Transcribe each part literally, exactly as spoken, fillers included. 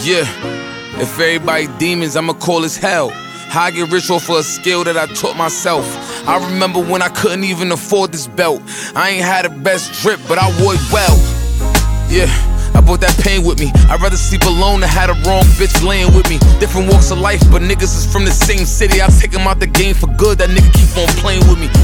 Yeah, if everybody demons, I'ma call this hell. How I get rich off of a skill that I taught myself. I remember when I couldn't even afford this belt. I ain't had the best drip, but I wore it well. Yeah, I brought that pain with me. I'd rather sleep alone than have the wrong bitch laying with me. Different walks of life, but niggas is from the same city. I take him out the game for good, that nigga keep on playing with me.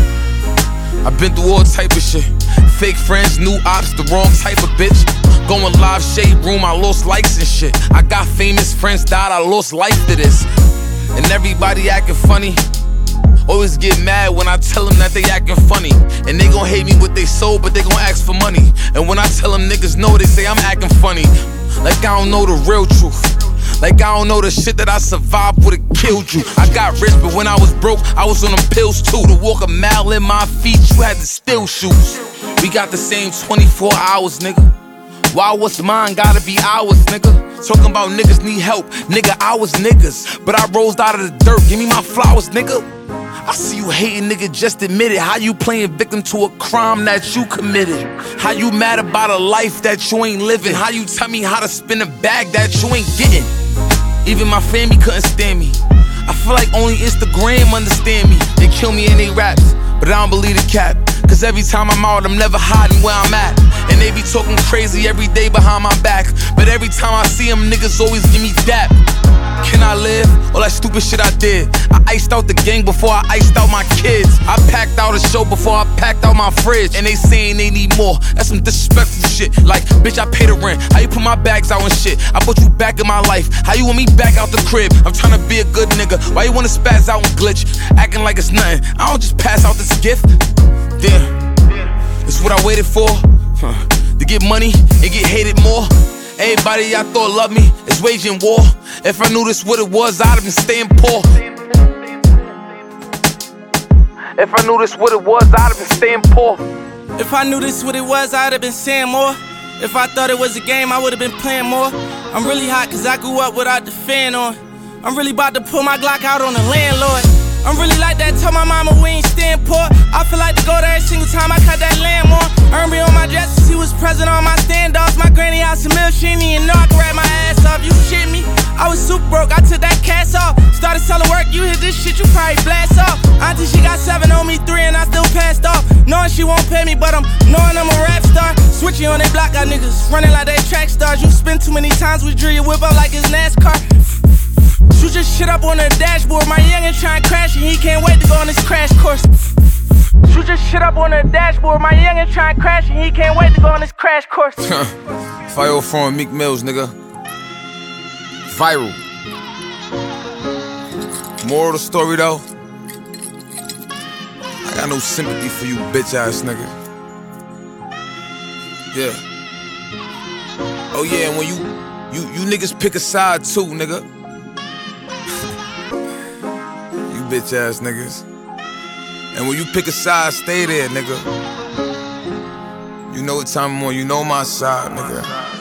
I've been through all type of shit. Fake friends, new ops, the wrong type of bitch. Going live, shade room, I lost likes and shit. I got famous friends, died, I lost life to this. And everybody acting funny. Always get mad when I tell them that they acting funny. And they gon' hate me with they soul, but they gon' ask for money. And when I tell them niggas no, they say I'm acting funny. Like I don't know the real truth. Like I don't know the shit that I survived would've killed you. I got rich, but when I was broke, I was on them pills too. To walk a mile in my feet, you had to steal shoes. We got the same twenty-four hours, nigga. Why what's mine gotta be ours, nigga? Talking about niggas need help, nigga, I was niggas. But I rose out of the dirt, give me my flowers, nigga. I see you hating, nigga, just admit it. How you playing victim to a crime that you committed? How you mad about a life that you ain't living? How you tell me how to spin a bag that you ain't getting? Even my family couldn't stand me. I feel like only Instagram understand me. They kill me in they raps, but I don't believe the cap. Cause every time I'm out, I'm never hiding where I'm at. And they be talking crazy every day behind my back. But every time I see them, niggas always give me dap. Can I live? All that stupid shit I did. I iced out the gang before I iced out my kids. I packed out a show before I packed out my fridge. And they saying they need more. That's some disrespectful shit. Like, bitch, I pay the rent. How you put my bags out and shit? I put you back in my life. How you want me back out the crib? I'm trying to be a good nigga. Why you wanna spaz out and glitch? Acting like it's nothing. I don't just pass out this gift. Damn, it's what I waited for, huh. To get money and get hated more. Everybody I thought loved me is waging war. If I knew this what it was, I'd have been staying poor. If I knew this what it was, I'd have been staying poor. If I knew this what it was, I'd have been saying more. If I thought it was a game, I would've been playing more. I'm really hot cause I grew up without the fan on. I'm really about to pull my Glock out on the landlord. I'm really like that, tell my mama we ain't staying poor. I feel like to go there every single time I cut that lamb on. Earn me on my dress since he was present on my standoffs. My granny house a mill, she didn't even know I could rap my ass off. You shit me, I was super broke, I took that cash off. Started selling work, you hit this shit, you probably blast off. Auntie, she got seven on me, three and I still passed off. Knowing she won't pay me, but I'm knowing I'm a rap star. Switching on they block, got niggas running like they track stars. You spin too many times, we drill your whip up like it's NASCAR. Shoot your shit up on the dashboard. My youngin' trying to crash and he can't wait to go on this crash course. Shoot your shit up on the dashboard. My youngin' trying to crash and he can't wait to go on this crash course. Fire from Meek Mills, nigga. Viral. Moral of the story though, I got no sympathy for you bitch ass nigga. Yeah. Oh yeah, and when you you you niggas pick a side too, nigga. Bitch ass niggas. And when you pick a side, stay there, nigga. You know what time I'm on, you know my side, nigga.